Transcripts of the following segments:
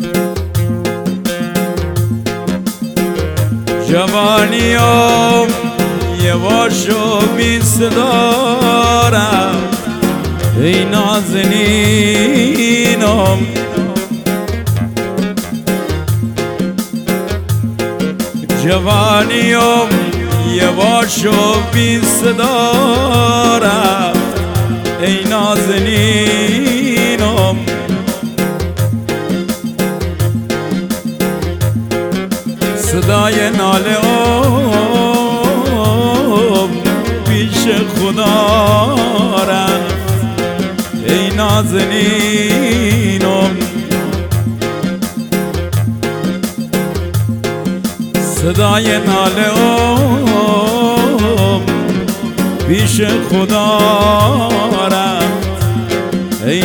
جوانیم یواش و بیست دارم ای نازنینم، جوانیم یواش و بیست دارم ای نازنینم، صدای ناله پیش خدا رفت ای نازنینم، صدای ناله پیش خدا رفت ای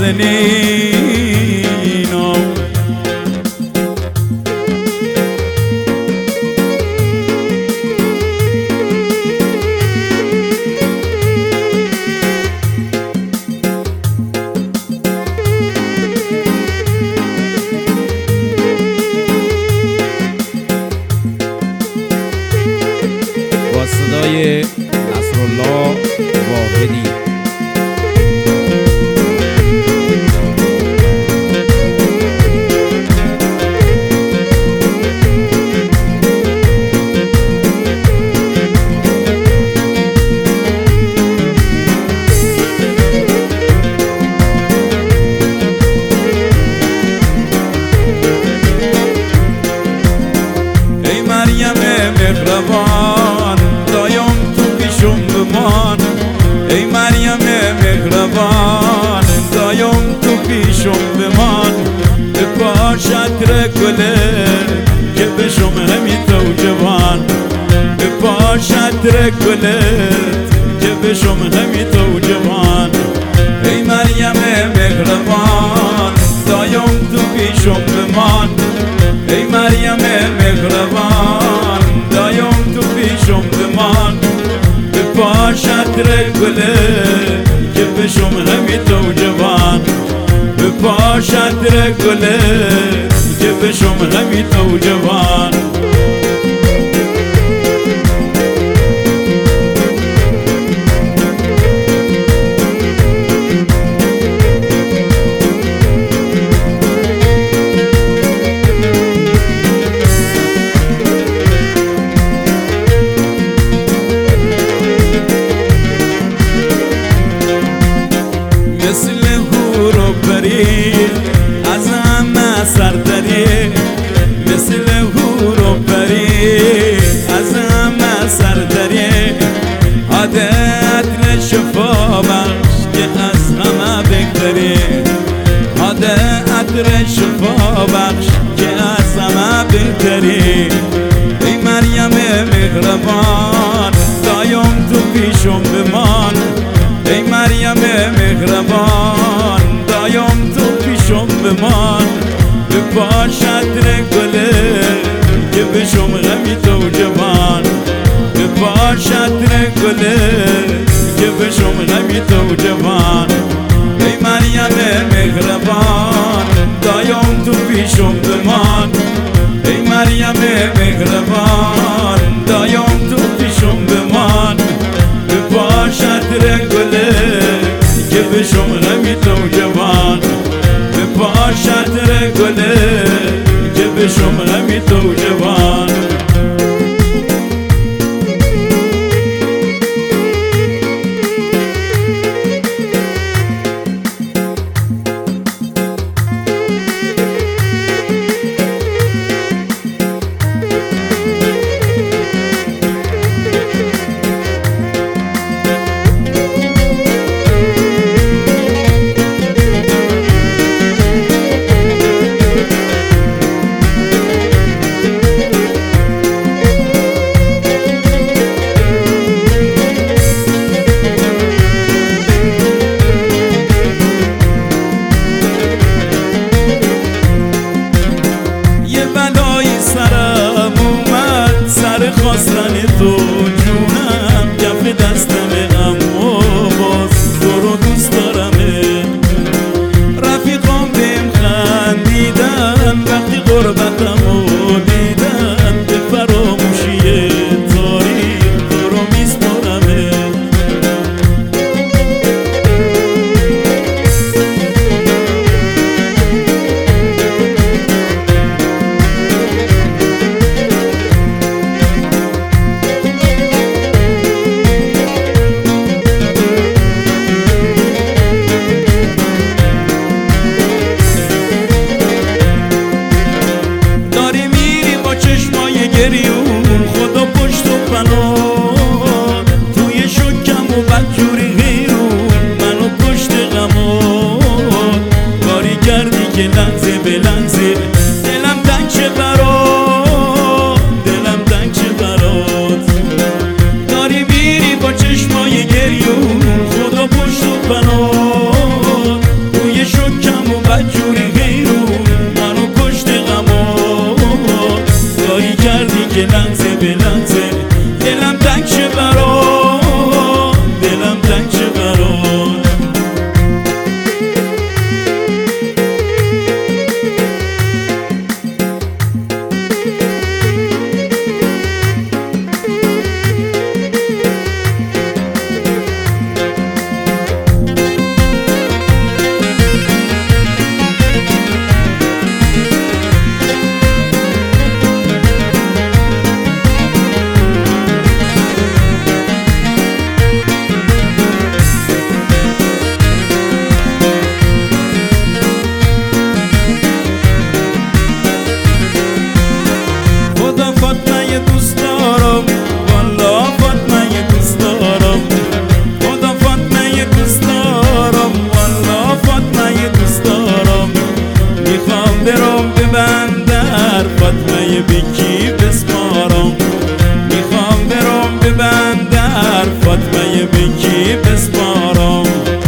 نازنینم. با صدای نصرالله واحدی. ای مریم مهربان دایم تو پیشم بمان، ای مریم مهربان دایم تو پیشم بمان، به پاشت گله که بشم همی تو جوان، به پاشت گله که بشم همی تو جوان، ای مریم مهربان دایم تو پیشم بمان، ای مریم مهربان دایم تو پیشم بمان، به پاشت گله که بشم همی تو جوان، به پاشت گله که بشم همی تو جوان. مثل هور و پری از همه سردری، مثل هور و پری از همه سردری، عادت شفا بخش که از همه بهتری، عادت شفا بخش که از همه بهتری، ای مریم مهربان دایم تو پیشم بمان، ای مریم مهربان دایم تو پیشم بمان، به پاشت گله که بشم همی تو جوان، به پاشت گله که بشم همی تو جوان، ای مریم مهربان دایم تو پیشم بمان، ای مریم مهربان دایم تو پیشم بمان، به پاشت گله که بشم همی تو جوان، به پاشت گله که بشم همی تو جوان. بلنزه دلم تنگ شه برات دلم تنگ شه برات داری میری با چشمای گریون خدا پشت و بنات روی شکم و بدجوری غیرون منو کشت غمات داری کردی که لنزه بلنزه دلم تنگ شه برات دلم تنگ شه برات فاطمه دوست دارم والا فاطمه دوست دارم خدا فاطمه دوست دارم والا فاطمه دوست دارم میخوام برم به بندر فاطمه بکی بسپارم میخوام برم به بندر فاطمه بکی بسپارم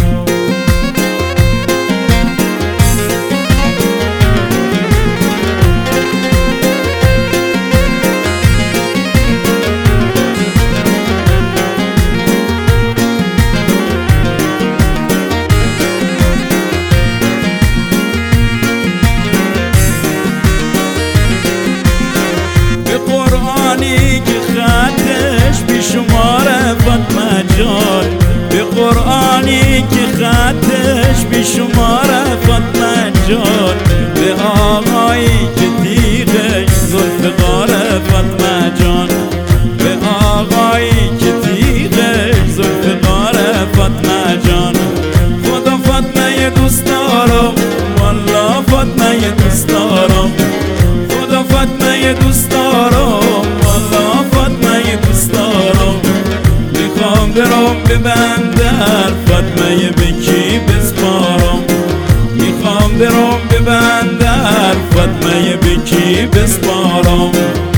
که خطش بیشماره فاطمه جان به قرآنی که خطش بیشماره فاطمه جان به آقایی که تیغش ذوالفقاره فاطمه جان به آقایی که تیغش ذوالفقاره فاطمه جان خدا فاطمه دوست دارم والا فاطمه دوست دارم خدا فاطمه دوست دارم برم به بندر فاطمه بکی بسپارم میخوام برم به بندر فاطمه بکی بسپارم